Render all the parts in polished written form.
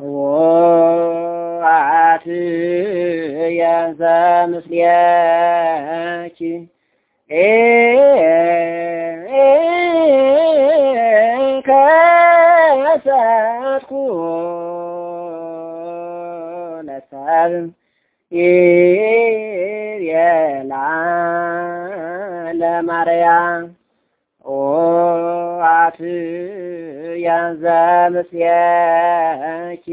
ወአት ያንሳ ምስሌኪ ከሰትኩ ለሰብ ይቤላ ለማርያም ወአት ያንሳ ምስሌኪ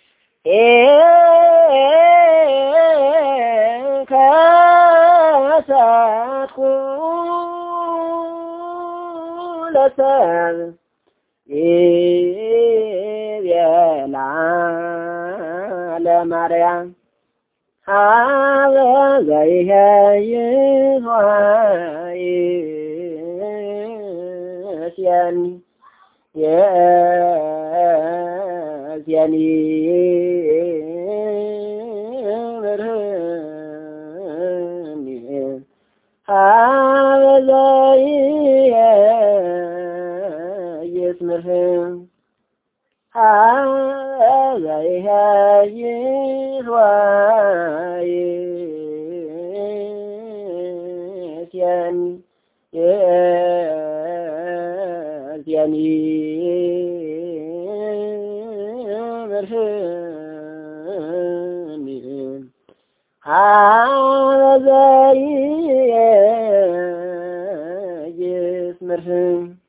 ከሰትኩ ለሰብ ይቤላ ለማርያም ሀበ ዘይሄይስ ወይእዜኒ የእዜኒ ብርሃኒ ሀበ ዘይሄይስ ብርሃን ሀበ ዘይሄይስ ወይእዜኒ የእዜኒ ብርሃኒ ሀበ ዘይሄይስ ብርሃን